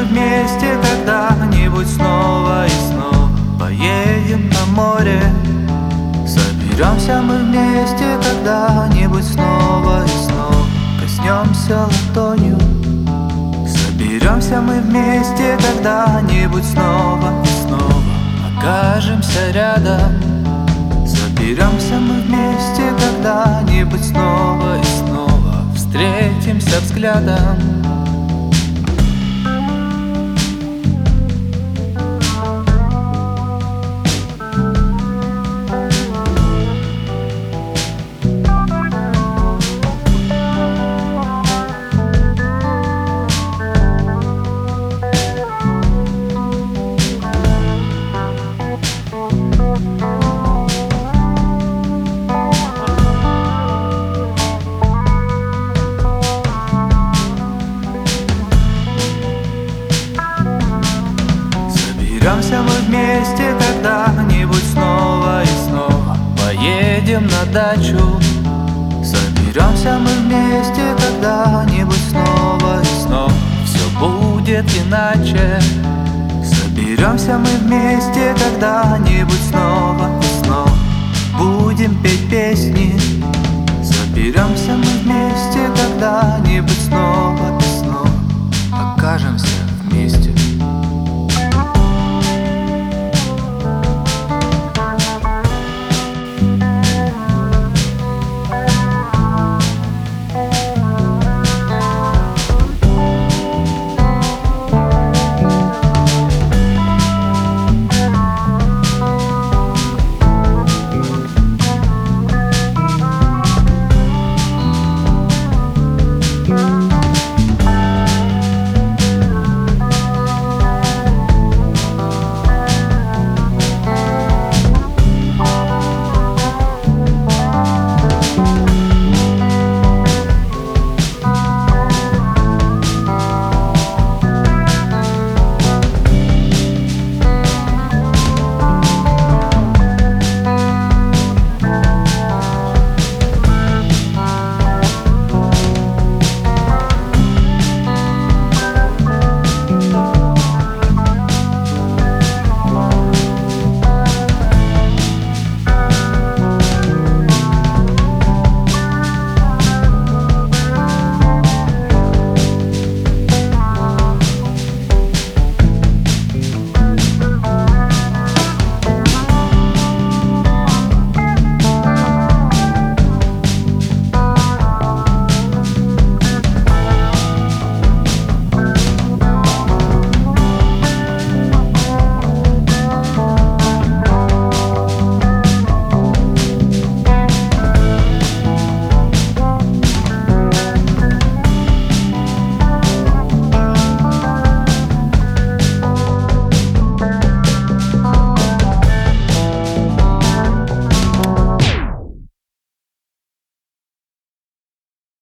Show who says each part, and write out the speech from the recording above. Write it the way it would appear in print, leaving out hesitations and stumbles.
Speaker 1: мы вместе когда-нибудь снова и снова. Поедем на море. Соберемся мы вместе когда-нибудь снова и снова. Коснемся ладонью. Соберемся мы вместе когда-нибудь снова и снова. Окажемся рядом. Соберемся мы вместе когда-нибудь снова и снова. Встретимся взглядом. Соберемся мы вместе когда-нибудь снова и снова. Поедем на дачу. Соберемся мы вместе когда-нибудь снова и снова. Все будет иначе. Соберемся мы вместе когда-нибудь снова и снова. Будем петь песни. Соберемся мы вместе